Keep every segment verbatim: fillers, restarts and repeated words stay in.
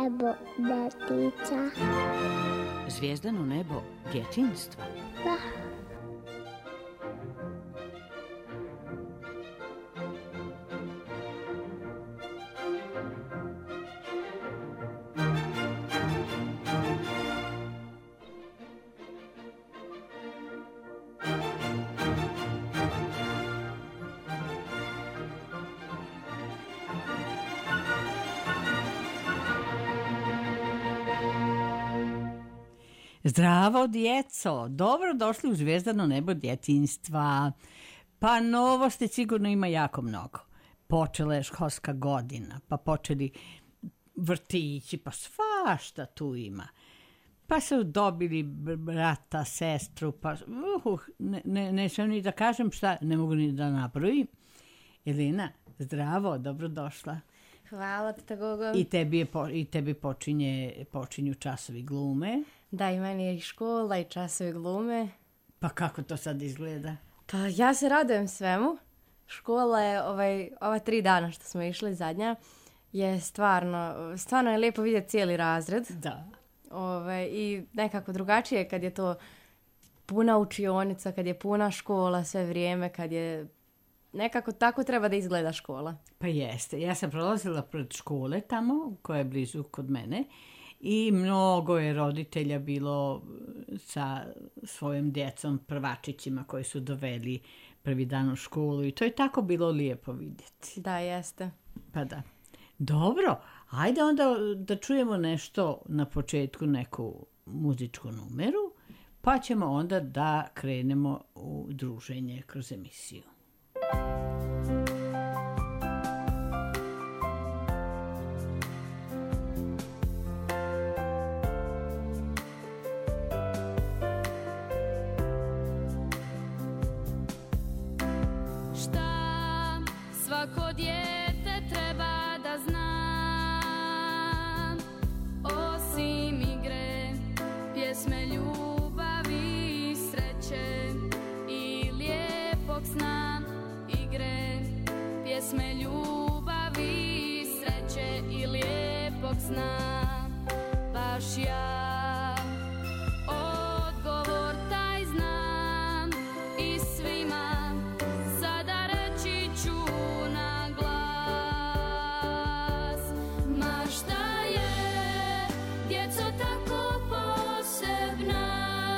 nebo detica. Zvijezdano nebo djetinjstva. Da. Zdravo djeco, dobro došli u Zvijezdano nebo djetinjstva. Pa novosti sigurno ima jako mnogo. Počela je školska godina, pa počeli vrtići, pa svašta tu ima. Pa su dobili brata, sestru, pa uh, ne, ne, ne sam ni da kažem šta, ne mogu ni da nabrojim. Elena, zdravo, dobrodošla. Hvala, teta Gogo. I tebi, je po, i tebi počinje, počinju časovi glume. Da, i meni je i škola i časovi glume. Pa kako to sad izgleda? Pa ja se radujem svemu. Škola je ovaj, ova tri dana što smo išli zadnja je stvarno, stvarno je lijepo vidjeti cijeli razred. Da. Ovaj, i nekako drugačije kad je to puna učionica, kad je puna škola sve vrijeme, kad je nekako tako treba da izgleda škola. Pa jeste. Ja sam prolazila pred škole tamo, koja je blizu kod mene, i mnogo je roditelja bilo sa svojim djecom, prvačićima koji su doveli prvi dan u školu i to je tako bilo lijepo vidjeti. Da, jeste. Pa da. Dobro, ajde onda da čujemo nešto na početku, neku muzičku numeru, pa ćemo onda da krenemo u druženje kroz emisiju. Svako dijete treba da zna, osim igre, pjesme ljubavi i sreće i lijepog sna. Igre, pjesme ljubavi i sreće i lijepog sna. Baš ja odgovor taj znam i svima sada reći ću na glas. Ma šta je djeco tako posebna?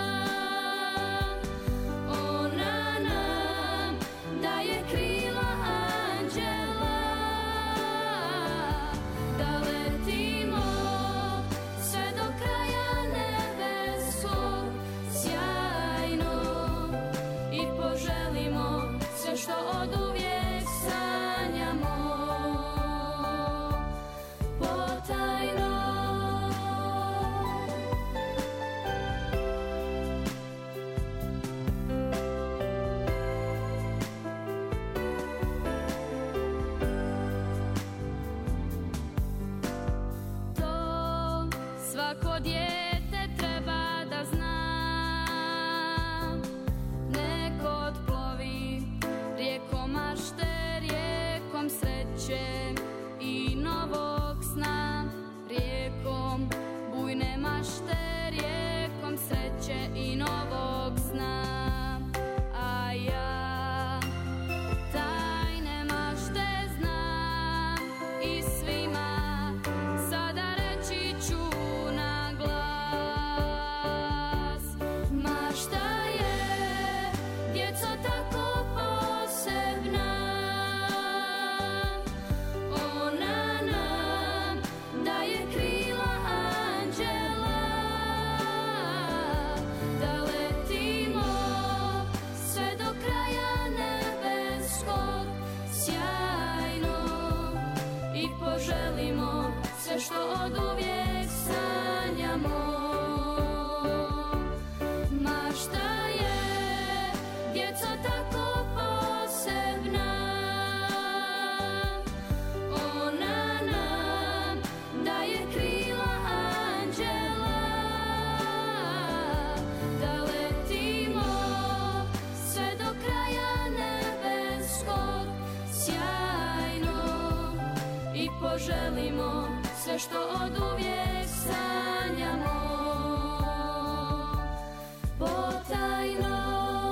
Ona nam daje krila anđela, da letimo sve do kraja nebeskog sjajno i poželimo sve što oduvijek sanjamo potajno. To svako dijete treba da zna. Nek otplovi rijekom mašte, rijekom sreće i novog sna. Rijekom bujne mašte, rijekom sreće i novog sna. A ja tajne mašte znam i svima sada reći ću na glas. Ma šta je djeco tako posebna? Ona nam daje krila anđela, da letimo sve do kraja nebeskog sjajno i poželimo sve što oduvijek sanjamo. Ma šta je djeco tako posebna? Ona nam daje krila anđela, da letimo sve do kraja nebeskog sjajno i poželimo sve sve što od uvijek sanjamo potajno.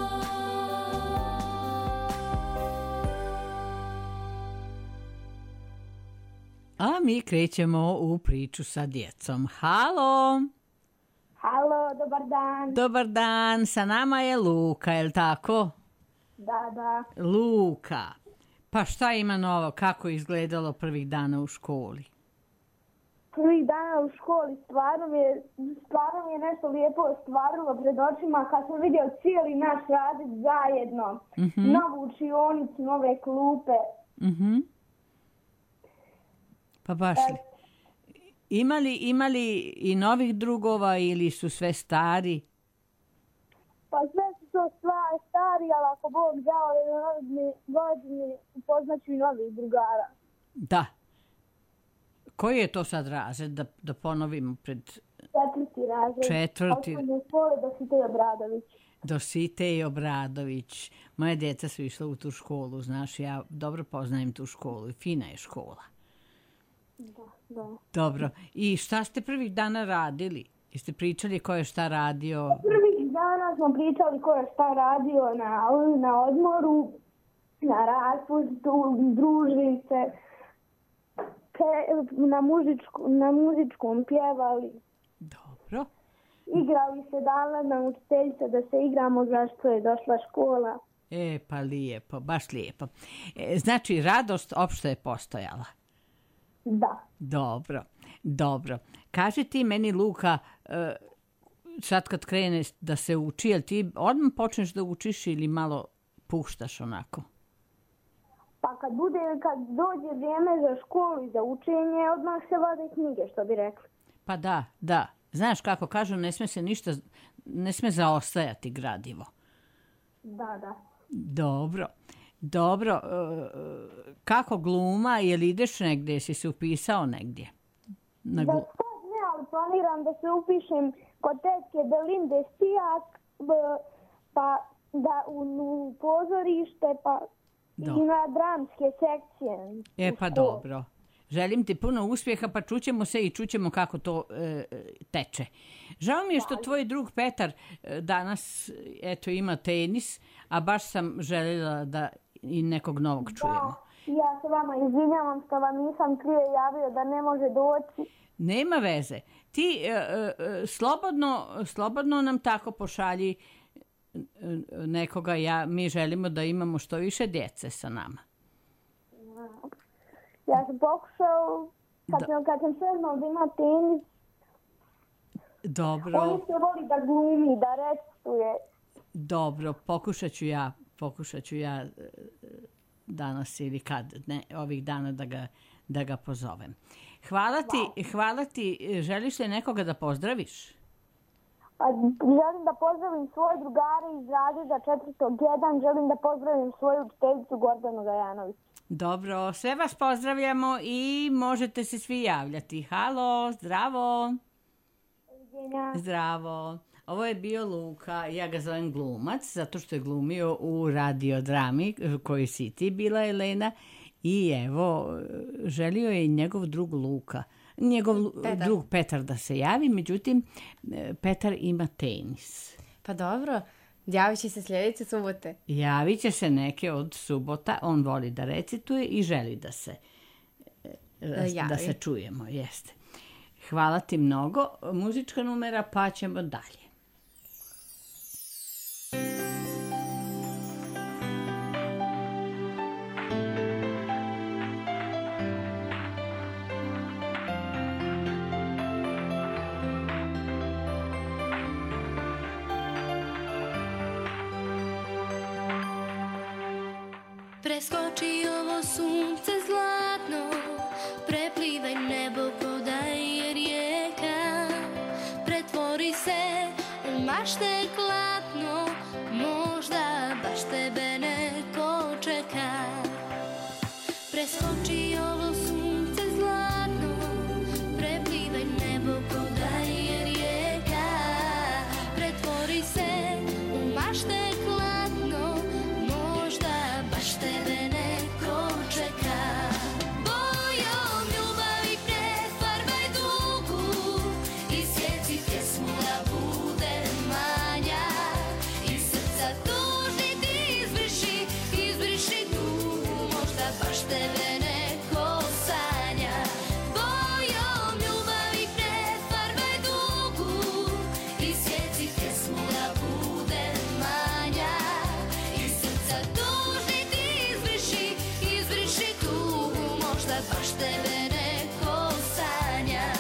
A mi krećemo u priču sa djecom. Halo! Halo, dobar dan. Dobar dan, sa nama je Luka, je li tako? Da, da. Luka, pa šta ima novo, kako je izgledalo prvih dana u školi? Prvih dana u školi stvarno mi je, stvarno mi je nešto lijepo ostvarilo pred očima kad sam vidio cijeli naš razred zajedno. Mhm. Novu učionicu, nove klupe. Mhm. Pa baš li. Imali, imali i novih drugova ili su sve stari? Pa sve su to stvari stari, ali ako Bog dao u naredni godini upoznaću i novih drugara. Da. Koji je to sad razred, da, da ponovimo pred Četvrti razred. četvrti? Osnovne škole Dositej Obradović. Dositej Obradović. Moje djeca su išla u tu školu, znaš, ja dobro poznajem tu školu i fina je škola. Da, da. Dobro. I šta ste prvih dana radili? Jeste pričali ko je šta radio? Prvih dana smo pričali ko je šta radio na, na odmoru, na raspustu, družili se, pe, na, muzičku, na muzičkom pjevali. Dobro. Igrali se dala na učiteljica da se igramo zašto je došla škola. E, pa lijepo, baš lijepo. E, znači, radost opšte je postojala. Da. Dobro, dobro. Kaži ti meni, Luka, e, sad kad krene da se uči, jel ti odmah počneš da učiš ili malo puštaš onako? Pa kad bude, kad dođe vrijeme za školu i za učenje, odmah se vade knjige, što bi rekli. Pa da, da. Znaš kako kažu, ne sme se ništa, ne sme zaostajati gradivo. Da, da. Dobro, dobro. E, kako gluma, jel ideš negdje, jesi se upisao negdje? Na Da glu... sad ne, ali planiram da se upišem kod tetke Belinde Stijak, b- pa da u, u pozorište, pa Da. i na dramske sekcije. E u pa školi. dobro. Želim ti puno uspjeha, pa čućemo se i čućemo kako to e, teče. Žao mi je što tvoj drug Petar e, danas eto ima tenis, a baš sam željela da i nekog novog čujemo. Da, ja se vama izvinjavam što vam nisam prije javio da ne može doći. Nema veze. Ti e, e, slobodno, slobodno nam tako pošalji e, nekoga. Ja, mi želimo da imamo što više djece sa nama. Ja sam pokušao, kad, Da. sam, kad sam saznao da ima tenis, Dobro. on se voli da glumi, da recituje. Dobro, pokušat ću ja, pokušat ću ja e, danas ili kad, ne, ovih dana da ga, da ga pozovem. Hvala ti, hvala ti, želiš li nekoga da pozdraviš? A želim da pozdravim svoje drugare iz razreda četvrtog jedan, želim da pozdravim svoju učiteljicu Gordanu Gajanović. Dobro, sve vas pozdravljamo i možete se svi javljati. Halo, zdravo. Doviđenja. Zdravo. Ovo je bio Luka, ja ga zovem glumac, zato što je glumio u radiodrami koji si ti bila, Elena. I evo, želio je i njegov drug Luka, njegov Petar. drug Petar da se javi, međutim, Petar ima tenis. Pa dobro, javit će se sljedeće subote. Javit će se neke od subota, on voli da recituje i želi da se, da, javi. da se čujemo, jeste. Hvala ti mnogo. Muzička numera, pa ćemo dalje. Preskoči ovo sunce zlatno, preplivaj nebo ko da je rijeka, pretvori se u mašte klatno, možda baš tebe neko čeka. Preskoči ovo sunce zlatno, preplivaj nebo ko da je rijeka, pretvori se u mašte klatno, možda baš tebe neko čeka. Bojom ljubavi prefarbe tebe neko sanja.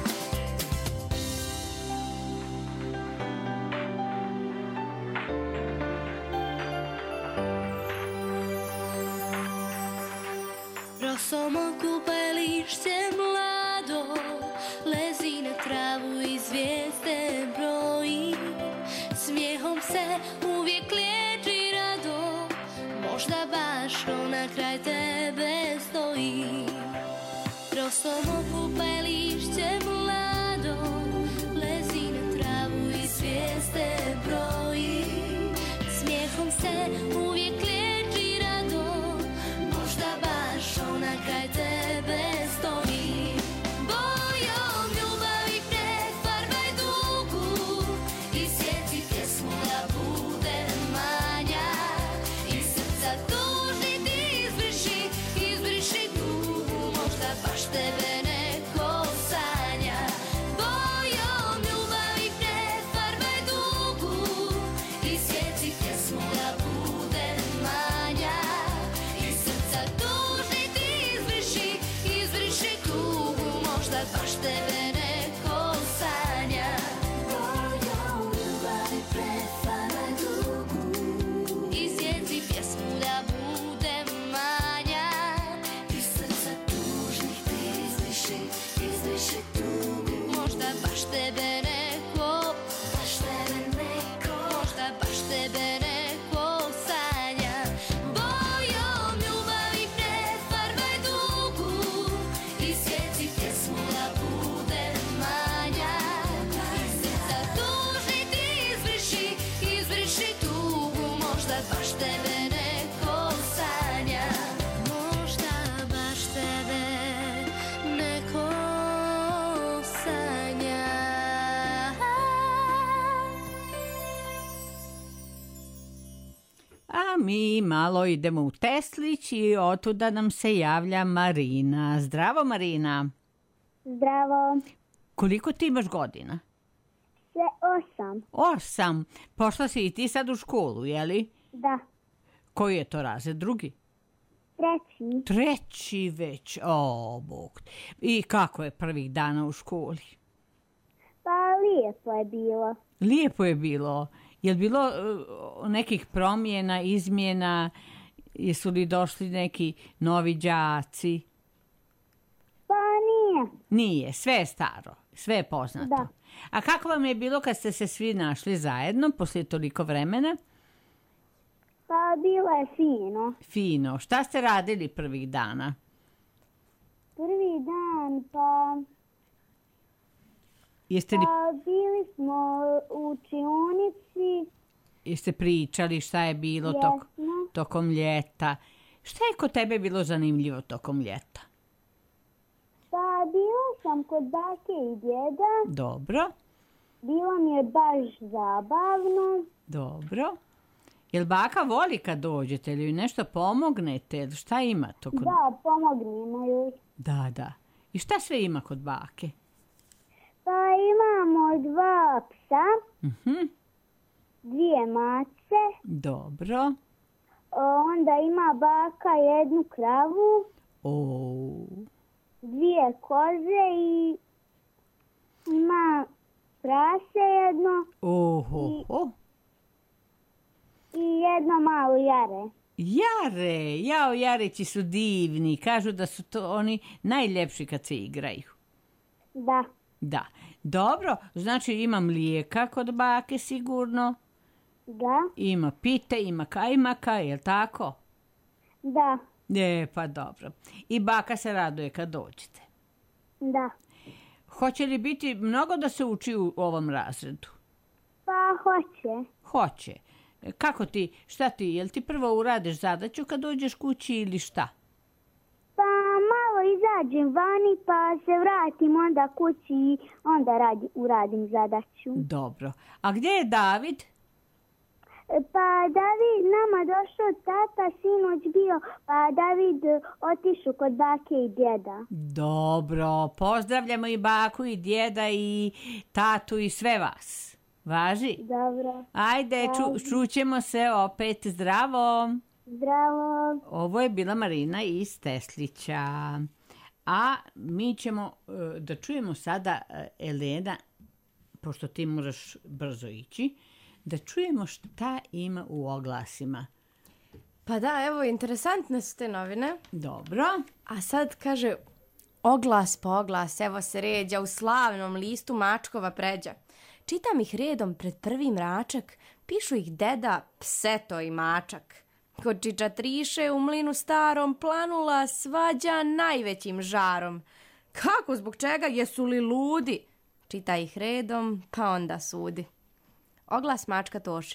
Rosom okupališće mlado, lezi na travu i zvijezde broji. Smijehom se uvijek liječi rado, možda baš ona kraj tebe stoji. Rosom okupališće mlado, lezi na travu i zvijezde broji. Smijehom se uvijek liječi rado, možda baš ona kraj tebe stoji. Bojom ljubavi prefarbaj dugu i sjeci pjesmu da bude manja. Iz srca tužni ti izbriši, izbriši tugu, možda baš tebe neko sanja. Bojom ljubavi prefarbaj dugu i sjeci pjesmu da bude manja. Iz srca tužni ti izbriši, izbriši tugu, možda baš tebe neko sanja. Bojom ljubavi prefarbaj dugu i sjeci pjesmu da bude manja. Iz srca tužnih ti izbriši, izbriši tugu, možda baš tebe neko, baš tebe neko, možda baš tebe neko sanja. Bojom ljubavi prefarbaj dugu i sjeci pjesmu da bude manja. Iz srca tužnih ti izbriši, izbriši tugu, možda baš tebe neko sanja. Možda baš tebe neko sanja. A mi malo idemo u Teslić i otuda nam se javlja Marina. Zdravo, Marina. Zdravo. Koliko ti imaš godina? Sve osam. Osam. Pošla si i ti sad u školu, jeli? Da. Koji je to razred? Drugi? Treći. Treći već. O, Bog. I kako je prvih dana u školi? Pa lijepo je bilo. Lijepo je bilo. Je li bilo uh, nekih promjena, izmjena? Jesu li došli neki novi đaci? Pa nije. Nije, sve je staro, sve je poznato. Da. A kako vam je bilo kad ste se svi našli zajedno poslije toliko vremena? Pa bilo je fino. Fino. Šta ste radili prvih dana? Prvi dan pa... Jeste li Pa bili smo u učionici. jeste pričali šta je bilo tok, Jesmo. tokom ljeta? Šta je kod tebe bilo zanimljivo tokom ljeta? Pa bila sam kod bake i djeda. Dobro, Bilo mi je baš zabavno. dobro. Jel baka voli kad dođete ili joj nešto pomognete? Ili šta ima to kod... Da, pomognimo joj. Da, da. I šta sve ima kod bake? Pa imamo dva psa, Mhm, dvije mace. dobro. Onda ima baka jednu kravu, O, dvije koze i ima prase jedno oho, ho. i jedno malo jare. Jare, jao, jareći su divni. Kažu da su to oni najljepši kad se igraju. Da, Da, dobro, znači ima mlijeka kod bake sigurno. da, Ima pite, ima kajmaka, jel tako? da, E, pa dobro. I baka se raduje kad dođete. da. Hoće li biti mnogo da se uči u ovom razredu? Pa hoće. Hoće. E, Kako ti, šta ti, jel ti prvo uradiš zadaću kad dođeš kući ili šta? Pa malo izađem vani pa se vratim onda kući i onda radi, uradim zadaću. Dobro. A gdje je David? Pa David nama došao tata sinoć bio, pa David e, otišao kod bake i djeda. Dobro, pozdravljamo i baku i djeda i tatu i sve vas. Važi? Dobro. Ajde, ču, čućemo se opet. Zdravo. Zdravo. Ovo je bila Marina iz Teslića. A mi ćemo da čujemo sada, Elena, pošto ti moraš brzo ići, da čujemo šta ima u oglasima. Pa da, evo, interesantne su te novine. Dobro. A sad kaže, oglas po oglas, evo se ređa u slavnom listu Mačkova pređa. Čitam ih redom pred prvi mračak, pišu ih deda, pseto i mačak. Kod čičatriše u mlinu starom planula svađa najvećim žarom. Kako, zbog čega, jesu li ludi? Čita ih redom, pa onda sudi. Oglas mačka Toše.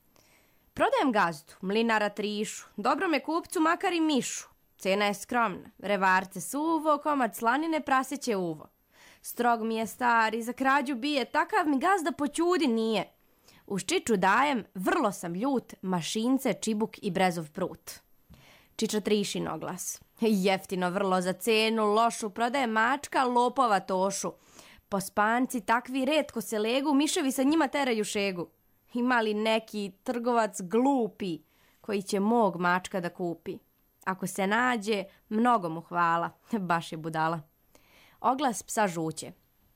Prodajem gazdu, mlinara Trišu, dobro me kupcu makar i mišu. Cena je skromna, revarce suvo, komad slanine praseće uvo. Strog mi je star i za krađu bije, takav mi gazda poćudi nije. Uz čiču dajem, vrlo sam ljut, mašince, čibuk i brezov prut. Čiča Trišin oglas. Jeftino vrlo za cenu, lošu, prodaje mačka, lopova Tošu. Po spanci takvi retko se legu, miševi sa njima teraju šegu. Ima li neki trgovac glupi koji će mog mačka da kupi? Ako se nađe, mnogo mu hvala, baš je budala. Oglas psa Žuće.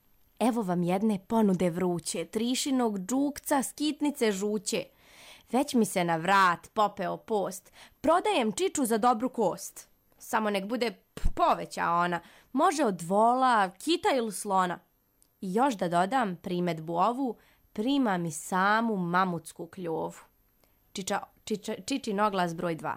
Evo vam jedne ponude vruće, Trišinog džukca, skitnice žuće. Već mi se na vrat popeo post, prodajem čiču za dobru kost. Samo nek bude poveća ona, može od vola, kita ili slona. I još da dodam primedbu ovu, prima mi samu mamutsku kljovu. Čiča, čiča, čičin oglas broj dva.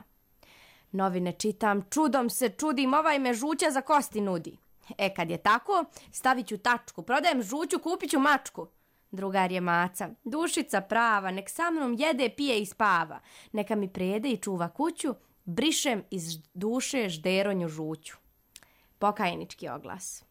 Novine čitam, čudom se čudim, ovaj me žuća za kosti nudi. E, kad je tako, stavit ću tačku, prodajem žuću, kupit ću mačku. Drugar je maca, dušica prava, nek sa mnom jede, pije i spava. Neka mi prede i čuva kuću, brišem iz duše žderonju žuću. Pokajnički oglas.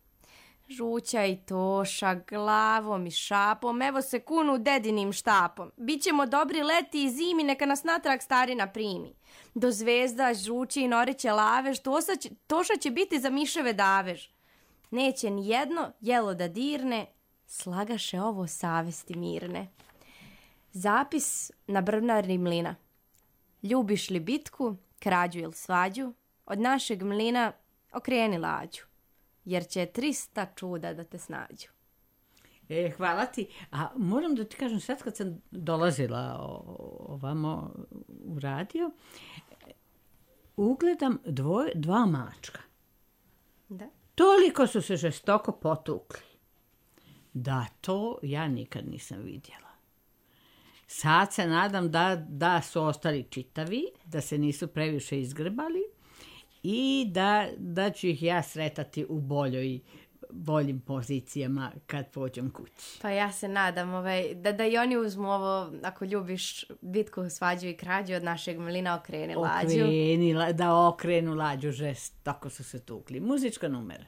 Žuća i Toša, glavom i šapom, evo se kunu dedinim štapom. Bićemo dobri leti i zimi, neka nas natrag starina primi. Do zvezda, žući i noriće lavež, Toša će, Toša će biti za miševe davež. Neće ni jedno jelo da dirne, slagaše ovo savesti mirne. Zapis na brvnari mlina. Ljubiš li bitku, krađu ili svađu, od našeg mlina okreni lađu, jer će trista čuda da te snađu. E, hvala ti. A moram da ti kažem, sad kad sam dolazila ovamo u radio, ugledam dvoje, dva mačka. Da. Toliko su se žestoko potukli. Da, to ja nikad nisam vidjela. Sad se nadam da, da su ostali čitavi, da se nisu previše izgrbali i da, da ću ih ja sretati u boljoj, boljim pozicijama kad pođem kući. Pa ja se nadam ovaj, da, da i oni uzmu ovo, ako ljubiš bitku, svađu i krađu, od našeg mlina okreni lađu. Okreni, da okrenu lađu, žestoko su se tukli. Muzička numera.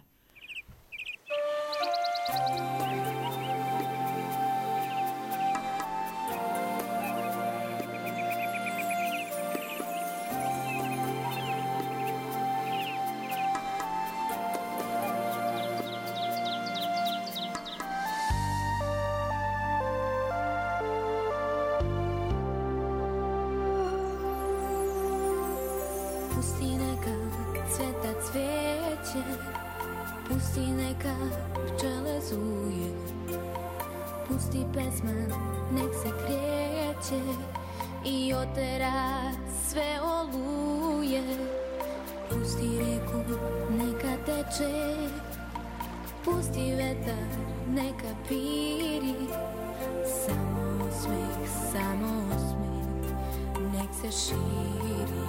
Pusti neka cveta cvijeće, pusti neka pčele zuje, pusti pesma nek se kreće i otera sve oluje. Pusti reku neka teče, pusti vetar neka piri, samo osmeh, samo osmeh nek se širi.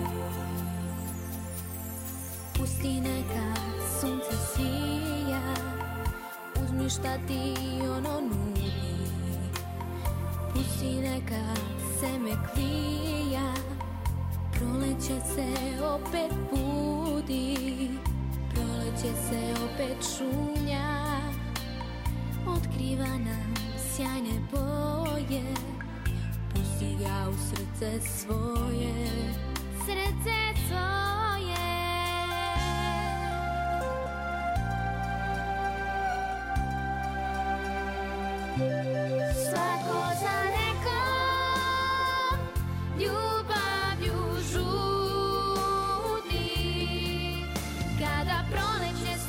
Pusti neka sunce sija, uzmi šta ti ono nudi. Pusti neka seme klija, proleće se opet budi. Proleće se opet šunja, otkriva nam sjajne boje. Pusti ga u srce svoje, srce svoje. Svako za nekom ljubavlju žudi, kada proleće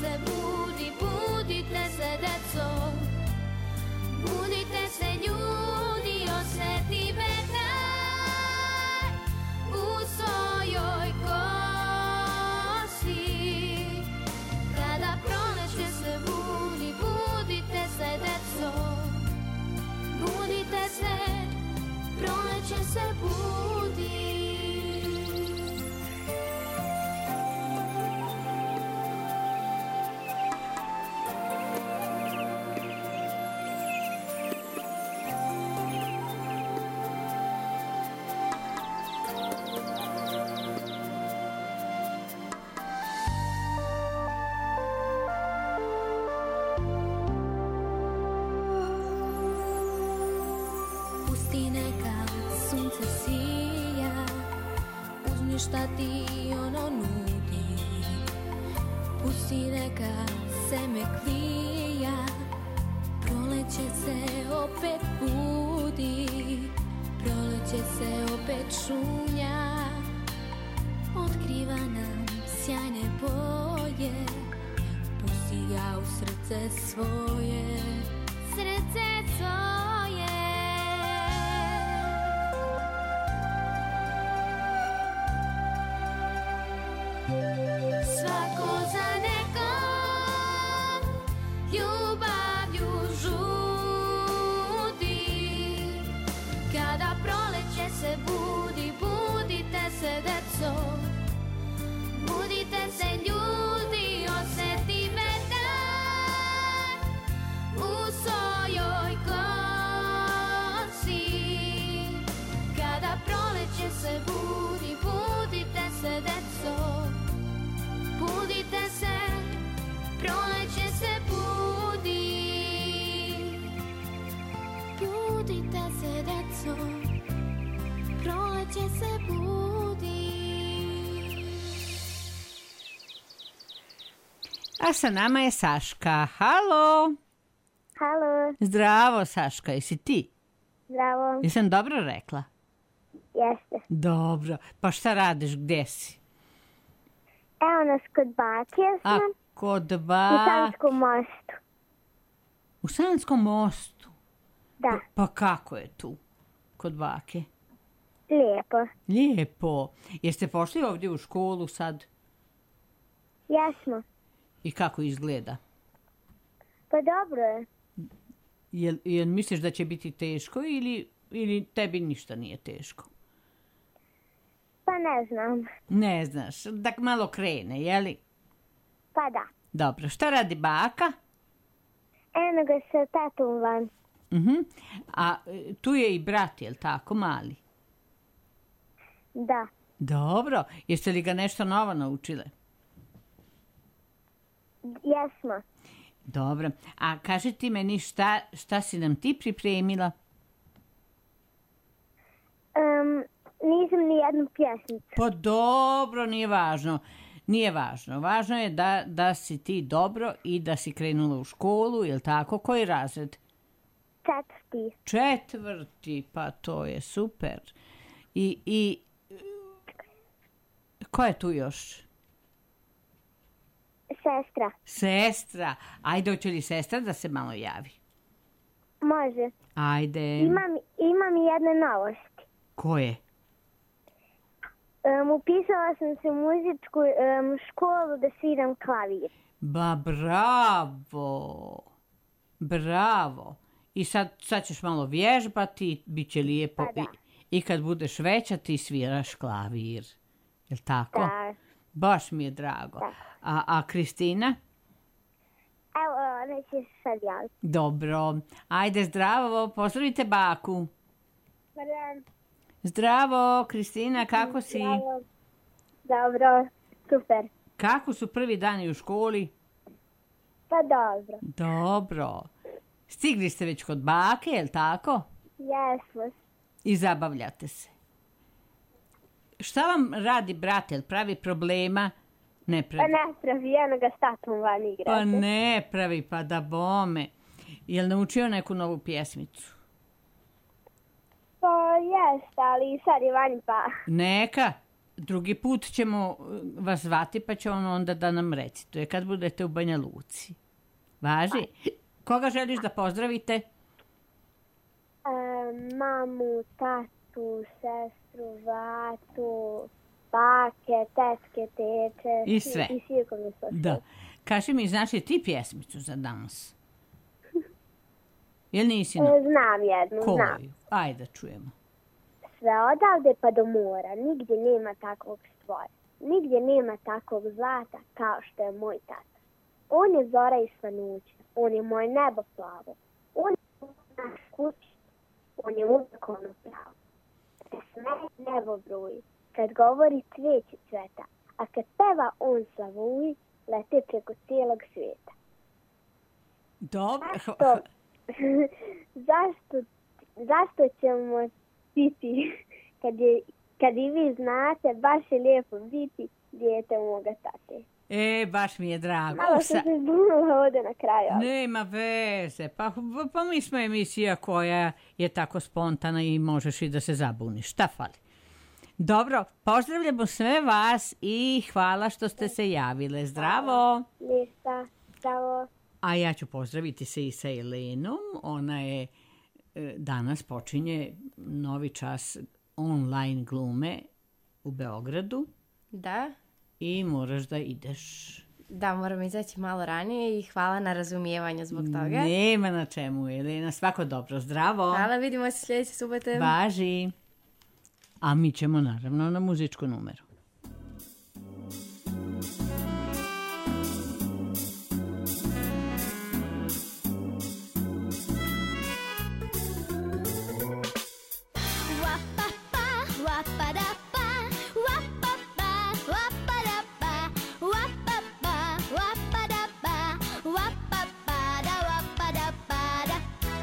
šta ti ono nudi. Pusti neka seme klija, proleće se opet budi, proleće se opet šunja, otkriva nam sjajne boje, pusti ja u srce svoje, srce svoje. Svako za nekom ljubavlju žudi, kada proleće se budi, budite se deco, budite se ljudi, osjeti vetar u svojoj kosi. Kada proleće se budi, budite se deco, budite se, proleće se budi. Budite se deco, proleće se budi. A sa nama je Saška. Halo! Halo, Zdravo, Saška, jesi ti? zdravo, Jesam dobro rekla? jeste. Dobro. Pa šta radiš, gdje si? Evo nas kod bake A smo, kod u ba... Sanskom mostu. U Sanskom mostu? Da, Pa kako je tu? Kod bake? lijepo. Lijepo. Jeste pošli ovdje u školu sad? Jesmo. I kako izgleda? Pa dobro je. Jel, jel misliš da će biti teško ili, ili tebi ništa nije teško? Pa ne znam. Ne znaš, da malo krene, jeli? Pa da. Dobro, šta radi baka? Eno ga sa tatom van. Mhm. A e, tu je i brat, jel tako, mali? Da. Dobro, jeste li ga nešto novo naučile? Jesmo. Dobro, a kaži ti meni šta, šta si nam ti pripremila? Um, nisam ni jednu pjesmicu. Pa dobro, nije važno. Nije važno. Važno je da, da si ti dobro i da si krenula u školu, jel tako? Koji razred? Četvrti. Četvrti, pa to je super. I, i ko je tu još? Sestra. Sestra. Ajde, hoće li sestra da se malo javi? Može. Ajde. Imam, imam i jedne novosti. Koje? Um, upisala sam se u muzičku um, školu da sviram klavir. Ba, bravo. Bravo. I sad, sad ćeš malo vježbati, bit će lijepo. Pa da. I, I kad budeš veća, ti sviraš klavir. Jel tako? Da. Baš mi je drago. Da. A, a Kristina? Evo, ona će se sad javiti. Dobro. Ajde, zdravo. Pozdravite baku. Dobar. Zdravo, Kristina, kako si? Zdravo. Dobro, super. Kako su prvi dani u školi? Pa dobro. Dobro. Stigli ste već kod bake, jel tako? Jesmo. I zabavljate se. Šta vam radi brat, jel pravi problema? Ne Pa pravi. ne pravi, eno ga s tatom van igrati. Pa ne pravi, pa da bome. Jel naučio neku novu pjesmicu? Pa jest, ali sad je vani pa. Neka. Drugi put ćemo uh, vas zvati pa će on onda da nam recituje kad budete u Banja Luci. Važi? Koga želiš da pozdravite? E, mamu, tatu, sestru, vatu, bake, tetke, teče. I sve. I svi ko mi slušaju. Da. Kaži mi, znaš li ti pjesmicu za danas? Jel nisi na... E, znam jednu, znam. Koju? Ajde, čujemo. Sve odavde pa do mora, nigdje nema takvog stvora. Nigdje nema takvog zlata kao što je moj tata. On je zora i svanuće, on je moje nebo plavo. On je naš kuć, on je uvijek ono pravo. Kad sme nebo bruji, kad govori cvijeće cveta, a kad peva on slavuji, lete preko cijelog svijeta. Dobro. Zašto, zašto, zašto ćemo piti kad je kad i vi znate, baš je lijepo biti dijete moga tate. E, baš mi je drago. Malo O, sam sa- se zbunila ovdje na kraju. ali- Nema veze, pa, pa mi smo emisija koja je tako spontana i možeš i da se zabuniš. Šta fali? Dobro, pozdravljamo sve vas i hvala što ste se javile. Zdravo! Ništa, zdravo. A ja ću pozdraviti se i sa Elenom. Ona je, e, danas počinje novi čas online glume u Beogradu Da, i moraš da ideš. da, moram izaći malo ranije i hvala na razumijevanju zbog toga. Nema na čemu, Elena. Svako dobro, zdravo. Hvala, vidimo se sljedeće subote. Važi. A mi ćemo naravno na muzičku numeru. Wapapa, wapadapa, wapapa, wapadapa, wapapa, wapadapa, wapapada, wapadapa.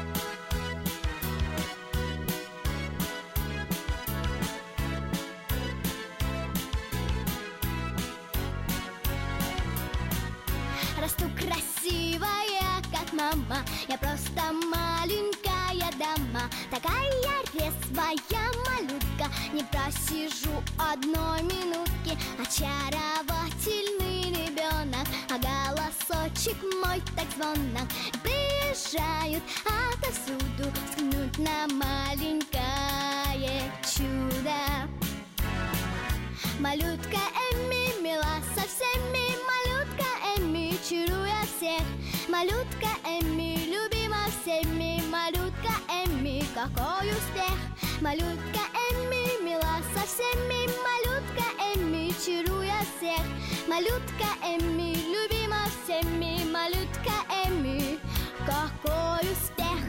Расту красивая, как мама. Я просто маленькая дама. Такая резвая малютка. Не просижу одной минутки. Очаровательный ребенок. А голосочек мой так звонок. Приезжают отовсюду взглянуть на маленькое чудо. Малютка Эми мила со всеми. Малютка Эми чаруя всех. Малютка Эми любима всеми. Малютка Эми какой успех. Малютка Эми мила со всеми. Малютка Эми чаруя всех. Малютка Эми любима всеми. Малютка Эми какой успех.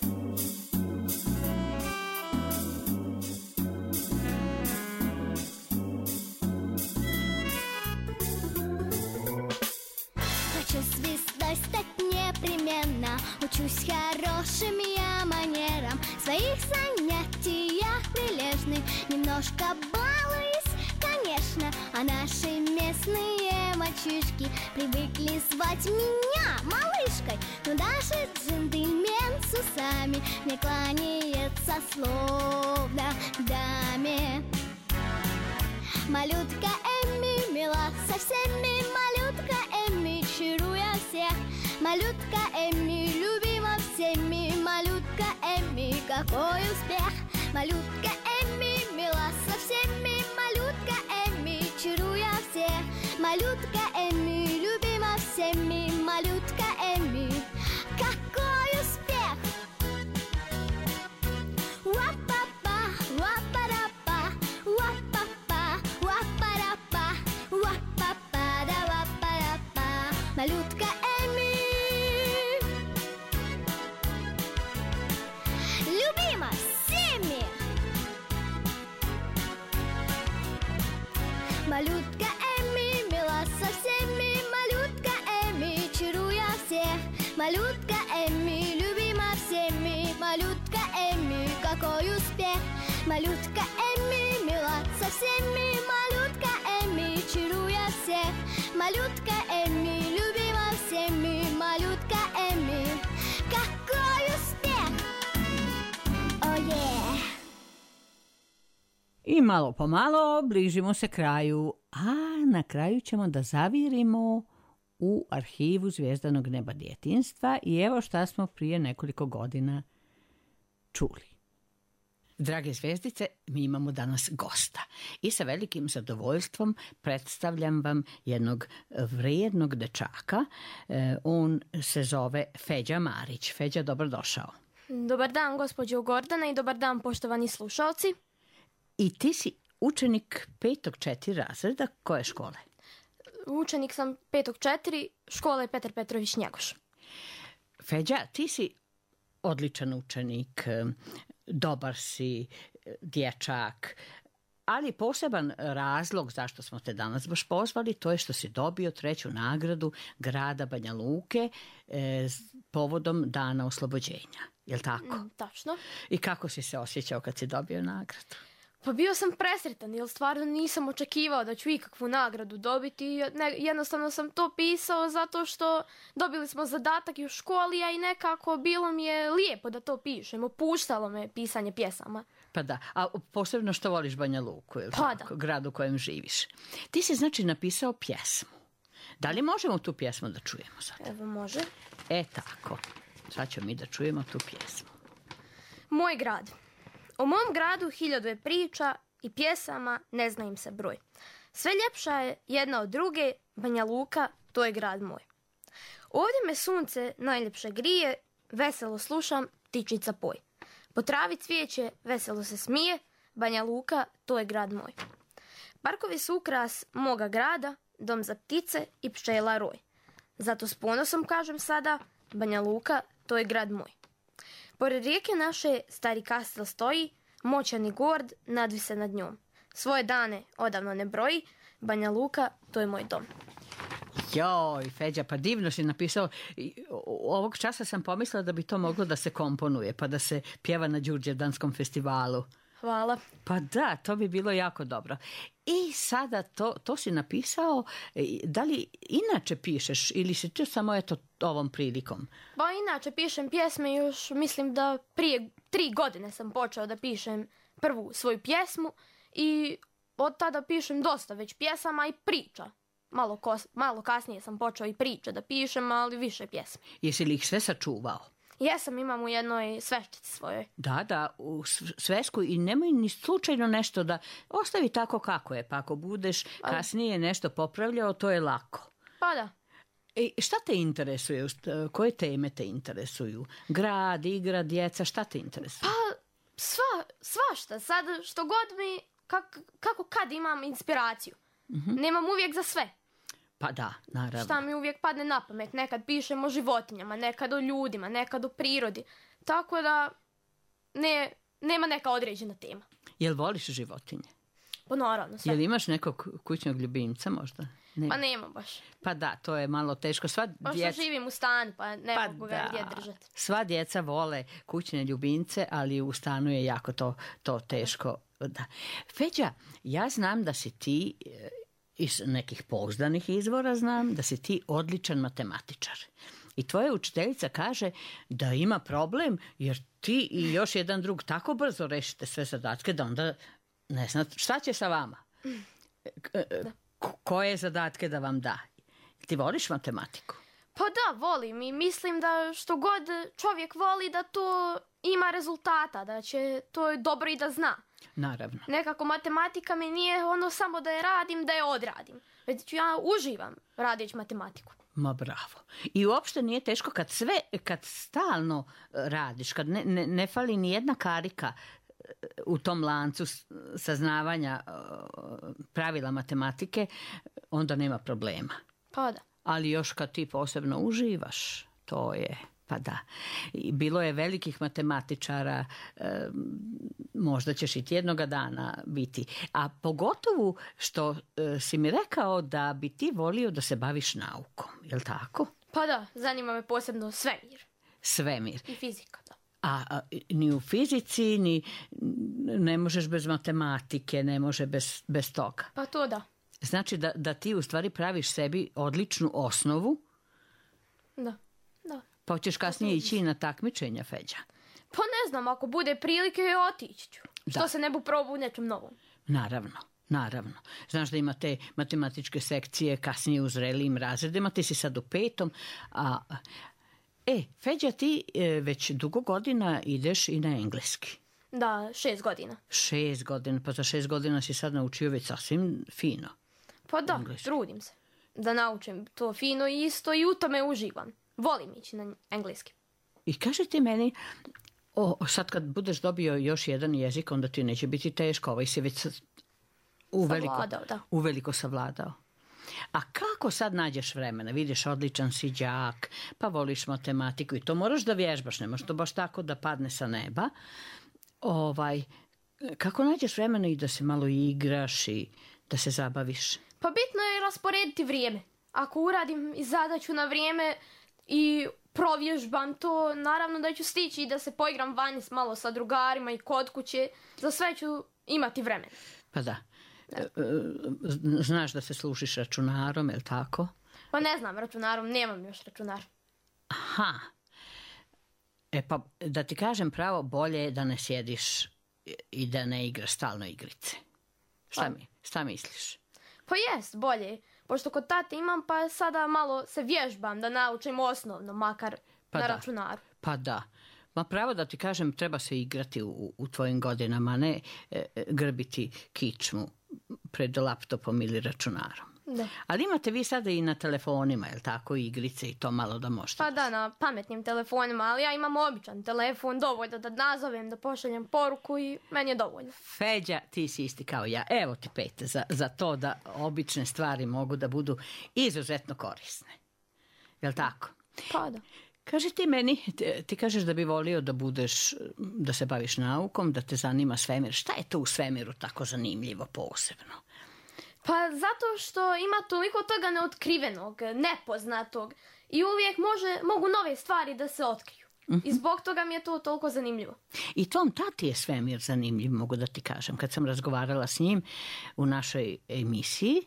Хочу звездой стать непременно. Учусь хорошим я манерам. В своих занятиях прилежный. Немножко балуюсь, конечно. А наши местные мальчишки привыкли звать меня малышкой. Но даже джентльмен с усами мне кланяется словно даме. Малютка Эми мила со всеми. Малютка Эми чаруя всех. Малютка Эми любима всеми. Малютка Эми какой успех. Малютка Эми мила со всеми. Малютка Эми чаруя всех. Малютка Эми любима всеми. Малютка Эми какой успех. Уа-па-па, уа-па-ра-па, уа-па-па, уа-па-ра-па, уа-па-па-да, уа-па-ра-па. Малютка Эми любима всеми. Малютка Эми мила со всеми. Малютка Эми чаруя всех. Малютка Эми любима всеми. Малютка Эми какой успех. Малютка Эми мила со всеми. Малютка Эми чаруя всех. Малютка Эми любима всеми. Малютка Эми какой успех. Oh yeah. I malo po malo bližimo se kraju, a na kraju ćemo da zavirimo u arhivu Zvijezdanog neba djetinjstva i evo šta smo prije nekoliko godina čuli. Drage zvezdice, mi imamo danas gosta i sa velikim zadovoljstvom predstavljam vam jednog vrijednog dečaka. E, on se zove Feđa Marić. Feđa, dobrodošao. Dobar dan, gospođo Gordana, i dobar dan, poštovani slušalci. I ti si učenik petog četiri razreda koje škole? Učenik sam petog četiri, škole Petar Petrović Njegoš. Feđa, ti si odličan učenik, dobar si dječak, ali poseban razlog zašto smo te danas baš pozvali, to je što si dobio treću nagradu grada Banja Luke e, povodom Dana oslobođenja. Je li tako? Mm, tačno. I kako si se osjećao kad si dobio nagradu? Pa bio sam presretan, jer stvarno nisam očekivao da ću ikakvu nagradu dobiti. Ne, jednostavno sam to pisao zato što dobili smo zadatak i u školi, a i nekako bilo mi je lijepo da to pišem. Opuštalo me pisanje pjesama. Pa da, a posebno što voliš Banja Luku, je li Pa tako? da. Grad u kojem živiš. Ti si znači napisao pjesmu. Da li možemo tu pjesmu da čujemo sad? Evo može. E tako, sad ćemo mi da čujemo tu pjesmu. Moj grad. O mom gradu hiljadu je priča i pjesama ne zna im se broj. Sve ljepša je jedna od druge, Banja Luka, to je grad moj. Ovdje me sunce najljepše grije, veselo slušam, ptičica poj. Po travi cvijeće, veselo se smije, Banja Luka, to je grad moj. Parkovi su ukras moga grada, dom za ptice i pčela roj. Zato s ponosom kažem sada, Banja Luka, to je grad moj. Pored rijeke naše stari kastel stoji, moćan i gord nadvise nad njom. Svoje dane odavno ne broji, Banja Luka, to je moj dom. Joj, Feđa, pa divno si napisao. I ovog časa sam pomislila da bi to moglo da se komponuje, pa da se pjeva na Đurđevdanskom festivalu. Hvala. Pa da, to bi bilo jako dobro. I sada to, to si napisao, da li inače pišeš ili si to samo eto ovom prilikom? Pa inače pišem pjesme još, mislim da prije tri godine sam počeo da pišem prvu svoju pjesmu i od tada pišem dosta već pjesama i priča. Malo, kos, malo kasnije sam počeo i priče da pišem, ali više pjesme. Jesi li ih sve sačuvao? Jesam, imam u jednoj sveščici svojoj. Da, da, u svesku i nemoj ni slučajno nešto da ostavi tako kako je, pa ako budeš kasnije nešto popravljao, to je lako. Pa da. E, šta te interesuje? Koje teme te interesuju? Grad, igra, djeca, šta te interesuje? Pa sva, svašta. Sad što god mi, kak, kako kad imam inspiraciju. Mm-hmm. Nemam uvijek za sve. Pa da, naravno. Šta mi uvijek padne na pamet. Nekad pišem o životinjama, nekad o ljudima, nekad o prirodi. Tako da ne, nema neka određena tema. Jel voliš životinje? Pa naravno sve. Jel imaš nekog kućnog ljubimca možda? Ne. Pa nemam baš. Pa da, to je malo teško. Sva pa djeca... što živim u stanu, pa ne pa mogu da. ga gdje držati. Sva djeca vole kućne ljubimce, ali u stanu je jako to, to teško. Da. Feđa, ja znam da si ti... iz nekih pouzdanih izvora znam da si ti odličan matematičar. I tvoja učiteljica kaže da ima problem jer ti i još jedan drug tako brzo rešite sve zadatke da onda ne zna šta će sa vama. Da. Koje zadatke da vam da? Ti voliš matematiku? Pa da, volim i mislim da što god čovjek voli da to ima rezultata, da će to dobro i da zna. Naravno. Nekako matematika mi nije ono samo da je radim, da je odradim. Već ja uživam radeći matematiku. Ma bravo. I uopšte nije teško kad sve, kad stalno radiš, kad ne, ne, ne fali ni jedna karika u tom lancu saznavanja pravila matematike, onda nema problema. Pa da. Ali još kad ti posebno uživaš, to je... Pa da, bilo je velikih matematičara, e, možda ćeš i ti jednoga dana biti. A pogotovo što e, si mi rekao da bi ti volio da se baviš naukom, je li tako? Pa da, zanima me posebno svemir. Svemir. I fizika, da. A, a ni u fizici, ni ne možeš bez matematike, ne može bez, bez toga. Pa to da. Znači da, da ti u stvari praviš sebi odličnu osnovu. Da, da. Pa ćeš kasnije ići na takmičenja, Feđa? Pa ne znam, ako bude prilike, otići ću. Da. Što se ne bu probao u nečem novom. Naravno, naravno. Znaš da ima te matematičke sekcije kasnije u zrelijim razredima, ti si sad u petom. A... E, Feđa, ti e, već dugo godina ideš i na engleski. Da, šest godina. Šest godina, pa za šest godina si sad naučio već sasvim fino. Pa da, engleski. Trudim se da naučim to fino i isto i u tome uživam. Volim ići na engleski. I kaži ti meni, o, sad kad budeš dobio još jedan jezik, onda ti neće biti teško, ovaj si već uveliko, savladao, da. uveliko savladao. A kako sad nađeš vremena? Vidiš, odličan si đak, pa voliš matematiku i to moraš da vježbaš, ne možeš to baš tako da padne sa neba. Ovaj, kako nađeš vremena i da se malo igraš i da se zabaviš? Pa bitno je rasporediti vrijeme. Ako uradim i zadaću na vrijeme i provježbam to, naravno da ću stići i da se poigram vani malo sa drugarima i kod kuće. Za sve ću imati vremena. Pa da. E, znaš da se služiš računarom, je li tako? Pa ne znam računarom, nemam još računar. Aha. E pa, da ti kažem pravo, bolje je da ne sjediš i da ne igraš stalno igrice. Šta, mi, šta misliš? Pa jest, bolje. Pošto kod tate imam, pa sada malo se vježbam da naučim osnovno, makar pa na da. računaru. Pa da. Ma pravo da ti kažem, treba se igrati u, u tvojim godinama, ne e, grbiti kičmu pred laptopom ili računarom. Da. Ali imate vi sada i na telefonima, je li tako, igrice i to malo da možete? Pa da, na pametnim telefonima, ali ja imam običan telefon, dovoljno da nazovem, da pošaljem poruku i meni je dovoljno. Feđa, ti si isti kao ja. Evo ti pet za, za to da obične stvari mogu da budu izuzetno korisne. Je li tako? Pa da. Kaži ti meni, ti, ti kažeš da bi volio da budeš, da se baviš naukom, da te zanima svemir. Šta je to u svemiru tako zanimljivo posebno? Pa zato što ima toliko toga neotkrivenog, nepoznatog i uvijek može, mogu nove stvari da se otkriju. Mm-hmm. I zbog toga mi je to toliko zanimljivo. I tom tati je svemir zanimljiv, mogu da ti kažem. Kad sam razgovarala s njim u našoj emisiji,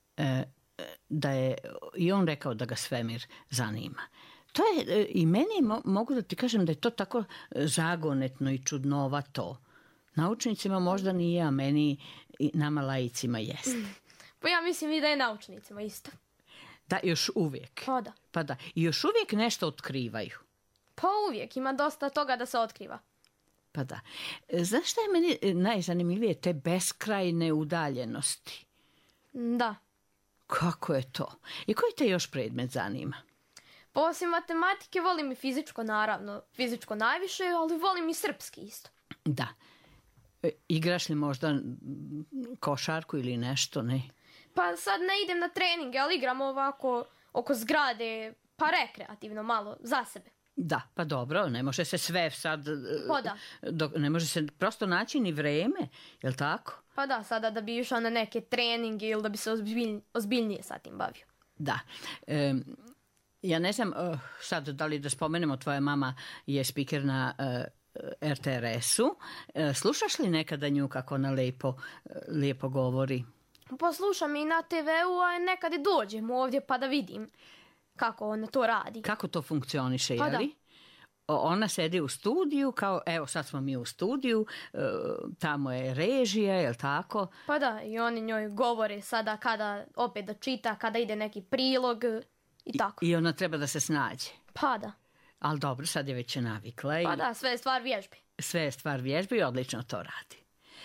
da je i on rekao da ga svemir zanima. To je, i meni mogu da ti kažem da je to tako zagonetno i čudnovato. Naučnicima možda nije, a meni i nama laicima jeste. Mm. Pa ja mislim i da je naučnicima isto. Da, još uvijek. Pa da. Pa da. I još uvijek nešto otkrivaju. Pa uvijek, ima dosta toga da se otkriva. Pa da. Znaš šta je meni najzanimljivije? Te beskrajne udaljenosti. Da. Kako je to? I koji te još predmet zanima? Pa osim matematike volim i fizičko, naravno. Fizičko najviše, ali volim i srpski isto. Da. E, igraš li možda košarku ili nešto, ne? Pa sad ne idem na treninge, ali igram ovako oko zgrade, pa rekreativno malo, za sebe. Da, pa dobro, ne može se sve sad... Pa da. Dok, ne može se prosto naći ni vreme, je li tako? Pa da, sada da bi išao na neke treninge ili da bi se ozbilj, ozbiljnije sa tim bavio. Da. E, ja ne znam sad da li da spomenemo, tvoja mama je spiker na er te er esu. Slušaš li nekada nju kako ona lijepo, lijepo govori? Pa slušam i na te veu, a nekad i dođem ovdje pa da vidim kako ona to radi. Kako to funkcioniše, pa je li? Ona sedi u studiju, kao evo sad smo mi u studiju, tamo je režija, je li tako? Pa da, i oni njoj govore sada kada opet da čita, kada ide neki prilog i tako. I ona treba da se snađe. Pa da. Ali dobro, sad je već navikla. Pa da, sve je stvar vježbe. Sve je stvar vježbe i odlično to radi.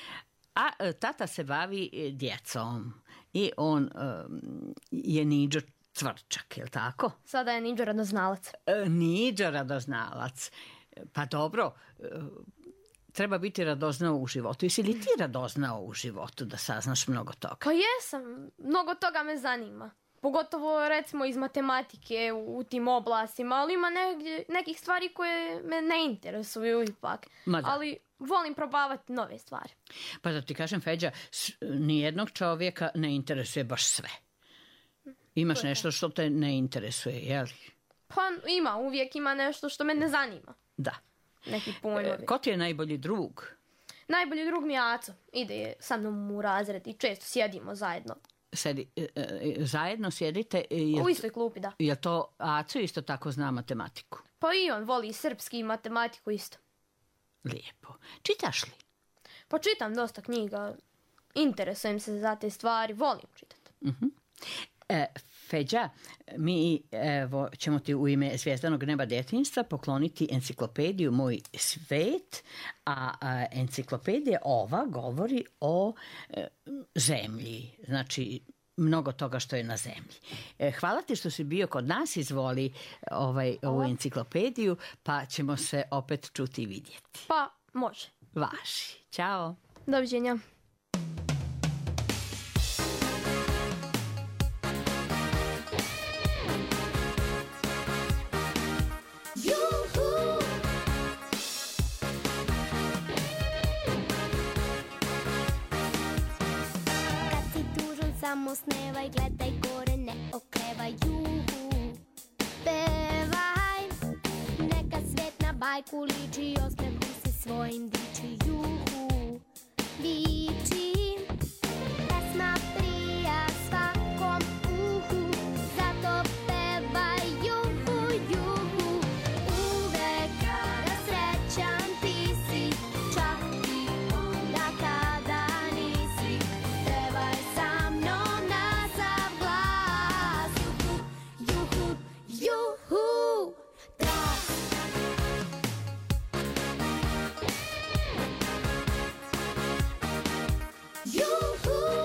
A tata se bavi djecom i on um, je Niđo Cvrčak, je li tako? Sada je Niđo radoznalac. E, Niđo radoznalac. Pa dobro, e, treba biti radoznao u životu. Jesi li ti radoznao u životu da saznaš mnogo toga? Pa jesam, mnogo toga me zanima. Pogotovo recimo iz matematike u, u tim oblastima, ali ima negdje, nekih stvari koje me ne interesuju ipak. Ali volim probavati nove stvari. Pa da ti kažem, Feđa, nijednog čovjeka ne interesuje baš sve. Imaš nešto što te ne interesuje, je li? Pa ima, uvijek ima nešto što me ne zanima. Da. Neki pojmovi. E, ko ti je najbolji drug? Najbolji drug mi je Aco. Ide sa mnom u razred i često sjedimo zajedno. Sedi, e, e, zajedno sjedite? Je, u istoj klupi, da. Je to Aco isto tako zna matematiku? Pa i on voli srpski i matematiku isto. Lijepo. Čitaš li? Pa čitam dosta knjiga. Interesujem se za te stvari. Volim čitati. Uh-huh. E, Feđa, mi evo, ćemo ti u ime Zvijezdanog neba djetinjstva pokloniti enciklopediju Moj svet, a, a enciklopedija ova govori o e, zemlji, znači mnogo toga što je na zemlji. E, hvala ti što si bio kod nas, izvoli ovaj, ovu enciklopediju, pa ćemo se opet čuti i vidjeti. Pa može. Važi. Ćao. Doviđenja. Samo snevaj, gledaj gore, ne oklevaj, juhu. Pevaj, neka svet na bajku liči, osmehom se svojim diči, juhu. viči, pesma prija svakom uhu, zato pevaj juhu, juhu. Uvek kada srećan ti si, čak i onda kada nisi, pevaj sa mnom na sav glas. Juhu, juhu, juhu, tras. Juhu.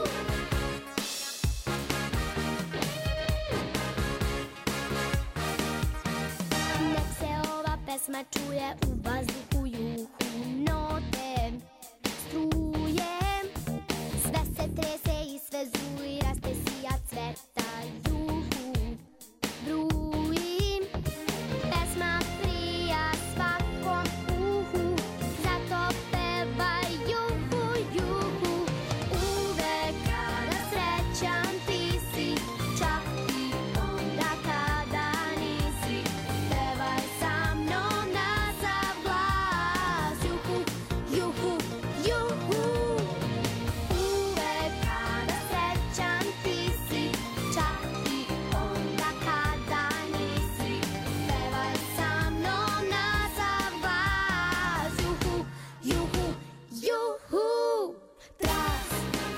Nek se ova pesma čuje u vazduhu, juhu, note, struje, sve se trese i sve zuji, raste sija cveta, juhu, bruji, pesma prija svakom uhu, zato pevaj juhu, juhu. Uvek kada srećan ti si, čak i onda kada nisi, pevaj sa mnom na sav glas. Juhu, juhu, juhu. Uvek kada srećan ti si, čak i onda kada nisi, pevaj sa mnom na sav glas. Juhu, juhu, juhu, tras.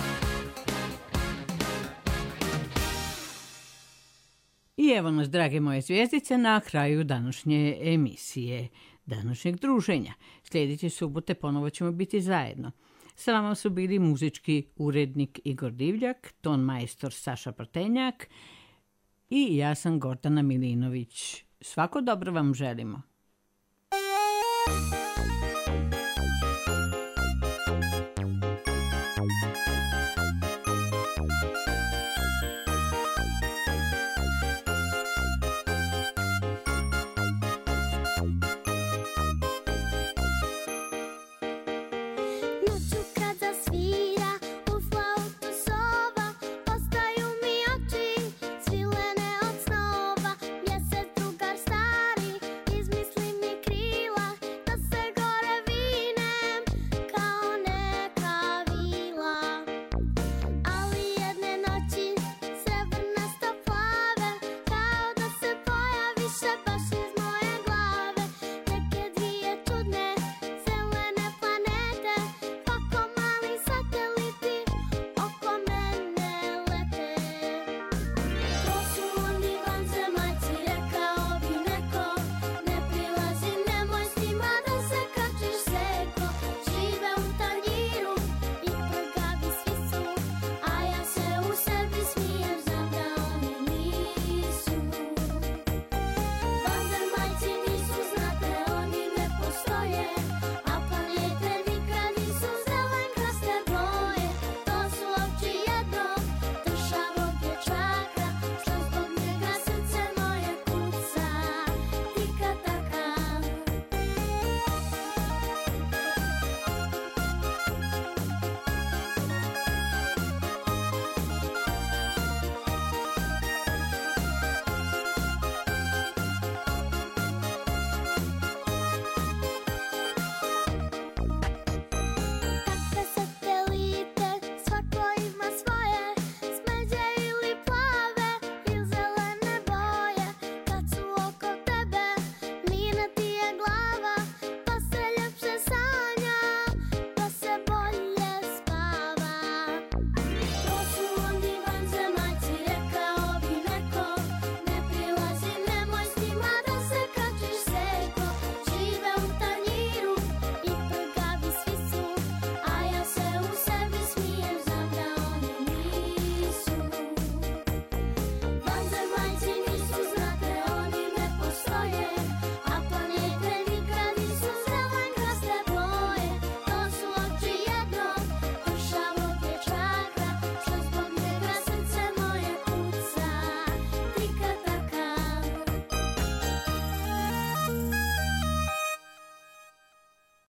I evo nas, drage moje zvijezdice, na kraju današnje emisije, današnjeg druženja. Sljedeće subote ponovo ćemo biti zajedno. Sa vama su bili muzički urednik Igor Divljak, ton majstor Saša Prtenjak i ja sam Gordana Milinović. Svako dobro vam želimo.